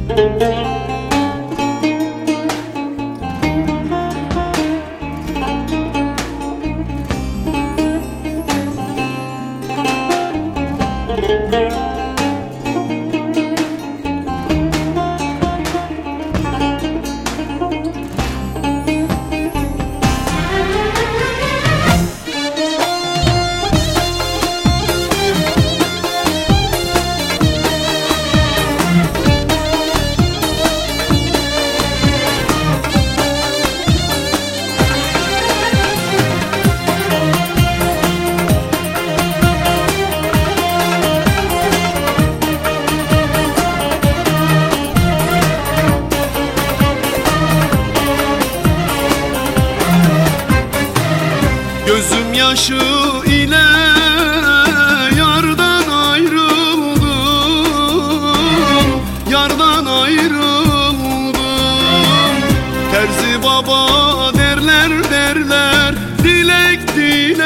Gözüm yaşı ile yardan ayrıldım, yardan ayrıldım. Terzi baba derler derler, dilek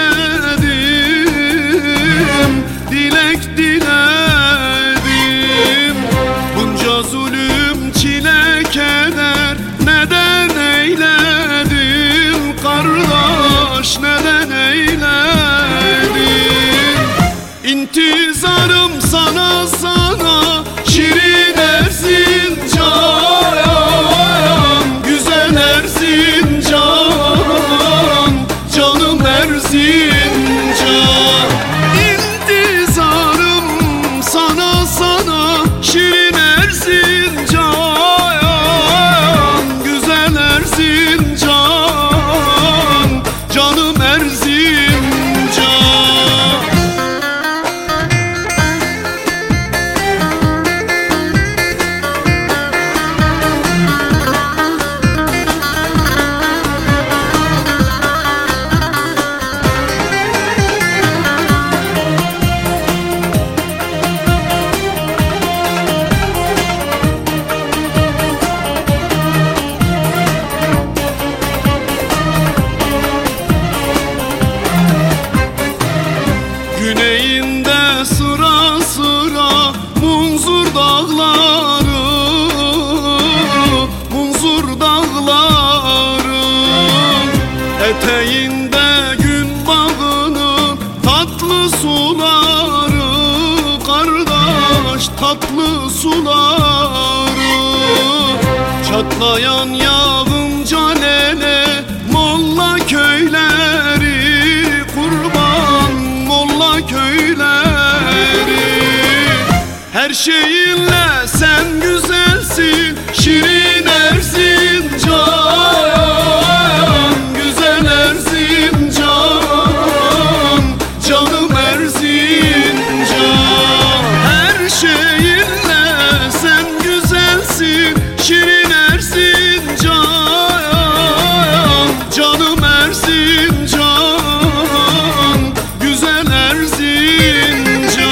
diledim, dilek diledim. Bunca zulüm çile keder neden eyledim kardeş, neden eyledim? İntizarım sana sana şirin Erzincan, güzel Erzincan, canım Erzincan. İntizarım sana sana şirin Erzincan, güzel Erzincan, canım Erzincan. Güneyinde sıra sıra Munzur dağları, Munzur dağları. Eteğinde gün bağının tatlı suları, kardeş tatlı suları. Çatlayan yağınca lele molla köyleri, kurban molla köyleri. Her şeyinle sen güzelsin şirin Erzincan, güzel Erzincan, canım Erzincan. Her şeyinle sen güzelsin şirin Erzincan, canım Erzincan, güzel Erzincan.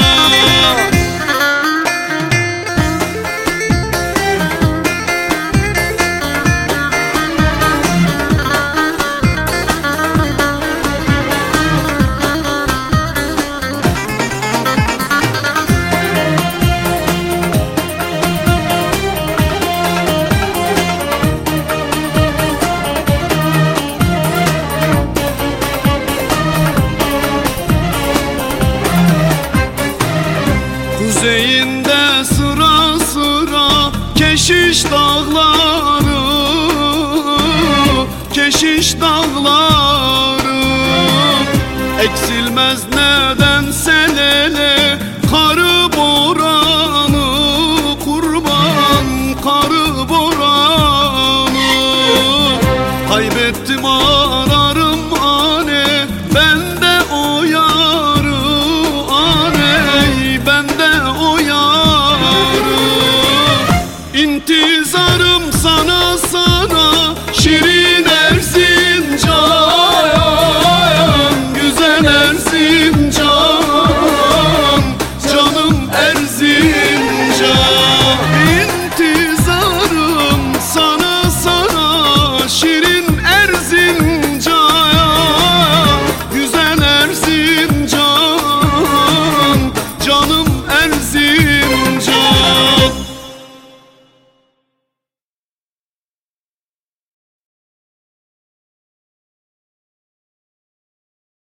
Kuzeyinde sıra sıra keşiş dağları, keşiş dağları. Eksilmez nedense lele karı boranı, kurban karı boranı. Kaybettim ararım ane bende o yarı, ane bende o yarı. İnti